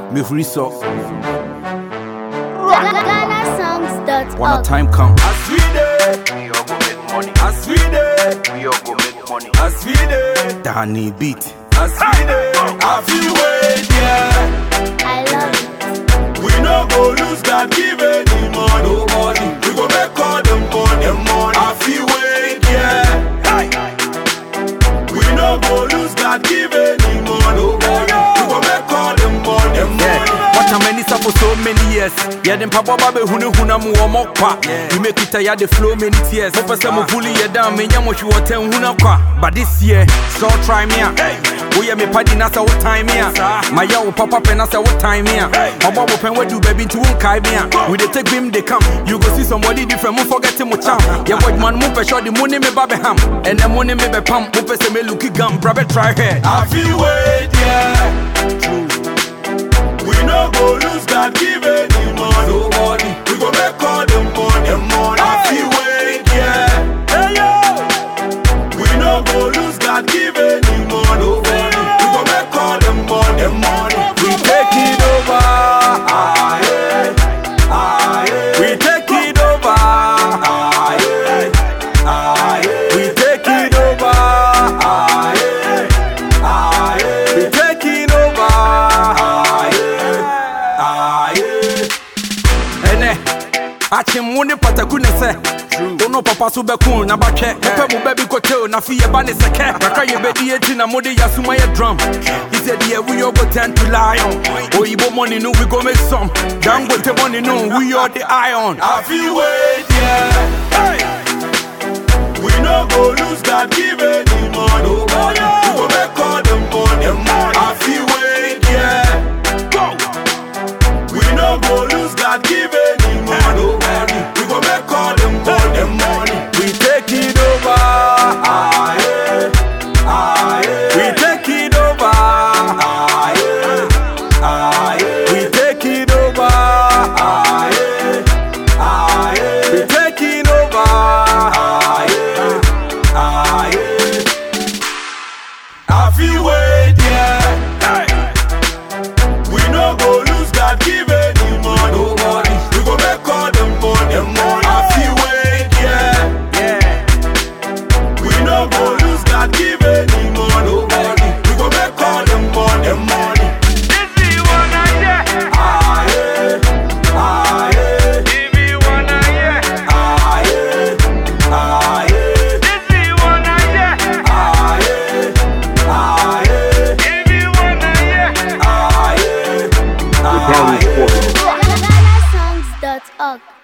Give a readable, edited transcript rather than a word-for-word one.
Me free so. GhanaSongs.org. When the time come, As we dey, we all go make money. As we dey, we all go make money. As we dey, Danny beat. as we dey, I feel wait, yeah. I love it. We no go lose God give any money. Nobody. We go make all the money. I feel wait, yeah. We no go lose God give any money. Nobody. We go make all the money. What a many for so many years. Yeah, them papa babe huna mu omokwa. You make it ya the flow many tears. Hope some bully ya down me nyamo shi wote huna kwa. But this year, so try me out. Oh yeah, me party nasa what time here. My yaw papa pen nasa what time here. My babo pen we do baby to unkai me. We dey take him they come. You go see somebody different. Mo forget him mo charm. Yeah, boy man mo pe sure the money me babe ham. And the money me be pam. Mo pe se me looky gum. Brabe try here. I feel wait, yeah. We no go lose God give any money. Nobody. We go make all the money. I feel wait, yeah. Hey yo. We no go lose God give any money. Nobody. We go make all the money. We take it over. We take it over. We take it over. We taking over. Ene, achim wone patakune se. Ono papa so be cool na ba hwe. Pepe mo baby kotel na fi ye ba ne seke. Kaka ye be die ti na mode ya suma ye drum. He said yeah we all go tend to lion. Oyibo money no we go make some. Dangote money no we all the iron. I feel wait, yeah. Hey. We no go lose God give any money. Nobody. We go make all the money. I feel wait, yeah. Go. We no go lose God give any money. Nobody. We go make all the money. We take it over. We take it over. We take it over. We taking over. I feel wait, yeah. We no go lose God give any money. Nobody. We go make all the money. I feel wait, yeah. We no go lose God give any money. Nobody. We go make all the money. This is one idea. Give me one idea. This is one idea. Give me one idea. GhanaSongs.org.